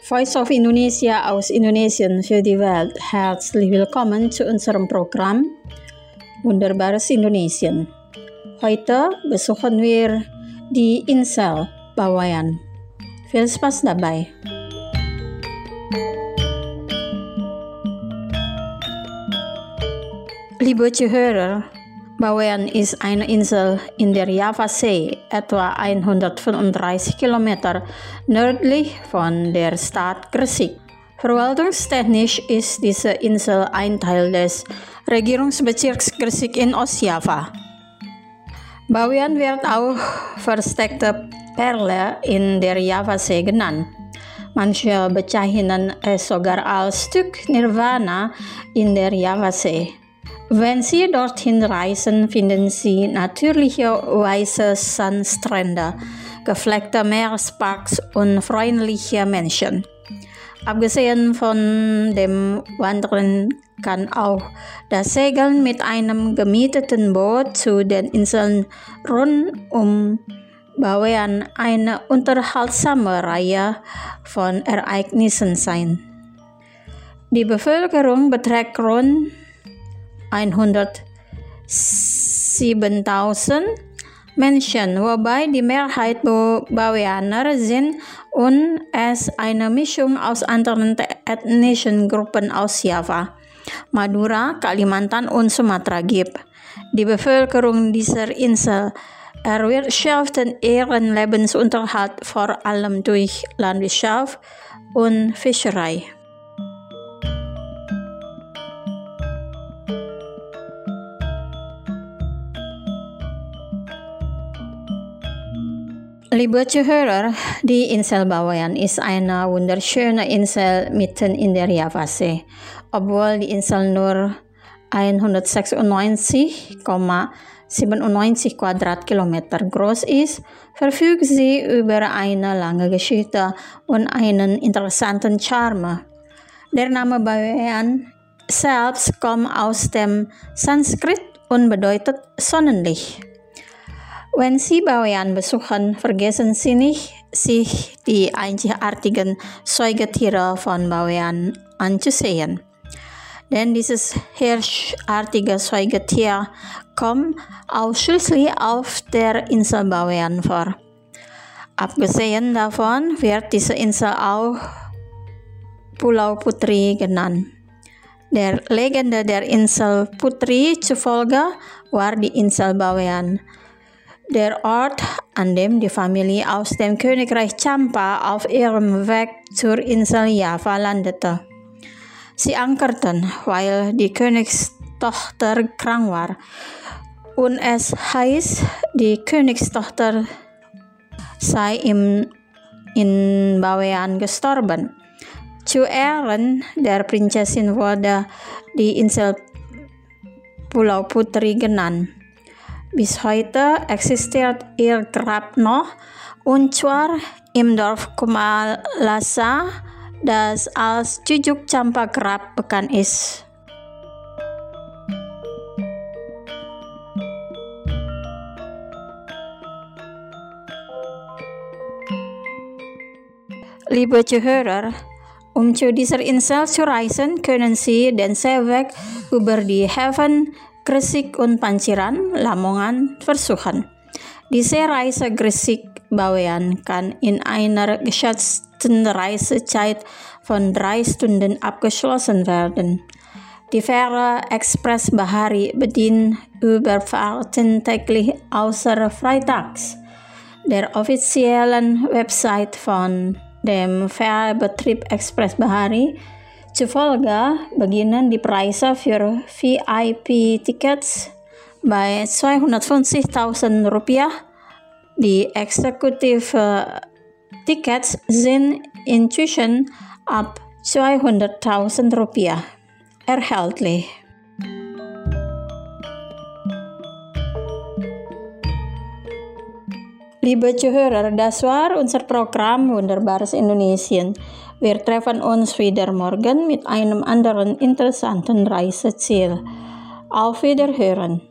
Voice of Indonesia aus Indonesien für die Welt. Herzlich willkommen zu unserem Programm Wunderbares Indonesien. Heute besuchen wir die Insel Bawean. Viel Spaß dabei! Liebe Zuhörer, Bawean ist eine Insel in der Javasee, etwa 135 Kilometer nördlich von der Stadt Gresik. Verwaltungstechnisch ist diese Insel ein Teil des Regierungsbezirks Gresik in Ostjava. Bawean wird auch versteckte Perle in der Javasee genannt. Manche bezeichnen es sogar als Stück Nirvana in der Javasee. Wenn Sie dorthin reisen, finden Sie natürliche weiße Sandstrände, gefleckte Meeresparks und freundliche Menschen. Abgesehen von dem Wandern kann auch das Segeln mit einem gemieteten Boot zu den Inseln rund um Bawean eine unterhaltsame Reihe von Ereignissen sein. Die Bevölkerung beträgt rund 107.000 Menschen, wobei die Mehrheit Baweaner sind und es eine Mischung aus anderen ethnischen Gruppen aus Java, Madura, Kalimantan und Sumatra gibt. Die Bevölkerung dieser Insel erwirtschaftet ihren Lebensunterhalt vor allem durch Landwirtschaft und Fischerei. Liebe Zuhörer, die Insel Bawean ist eine wunderschöne Insel mitten in der Javasee. Obwohl die Insel nur 196,97 Quadratkilometer groß ist, verfügt sie über eine lange Geschichte und einen interessanten Charme. Der Name Bawean selbst kommt aus dem Sanskrit und bedeutet Sonnenlicht. Wenn Sie Bawean besuchen, vergessen Sie nicht, sich die einzigartigen Säugetiere von Bawean anzusehen. Denn dieses hirschartige Säugetier kommt ausschließlich auf der Insel Bawean vor. Abgesehen davon wird diese Insel auch Pulau Putri genannt. Der Legende der Insel Putri zufolge war die Insel Bawean der Ort, an dem die Familie aus dem Königreich Champa auf ihrem Weg zur Insel Java landete. Sie ankerten, weil die Königstochter krank war, und es heißt, die Königstochter sei in Bawean gestorben. Zu Ehren der Prinzessin wurde die Insel Pulau Putri genannt. Bis heute existiert ihr Grab noch, und zwar im Dorf Kumalasa, das als Jujuk Champa Grab bekannt ist. Liebe Zuhörer, um zu dieser Insel zu reisen, können Sie den Seeweg über die Häfen Gresik und Panciran, Lamongan versuchen. Die Seereise Gresik-Bawean kann in einer geschätzten Reisezeit von 3 Stunden abgeschlossen werden. Die Fähre Express Bahari bedient Überfahrten täglich außer freitags. Der offiziellen Website von dem Fährbetrieb Express Bahari zufolge beginnen die Preise für VIP-Tickets bei 250.000 Rupiah. Die Executive-Tickets sind inzwischen ab 200.000 Rupiah erhältlich. Liebe Zuhörer, das war unser Programm Wunderbares Indonesien. Wir treffen uns wieder morgen mit einem anderen interessanten Reiseziel. Auf Wiederhören!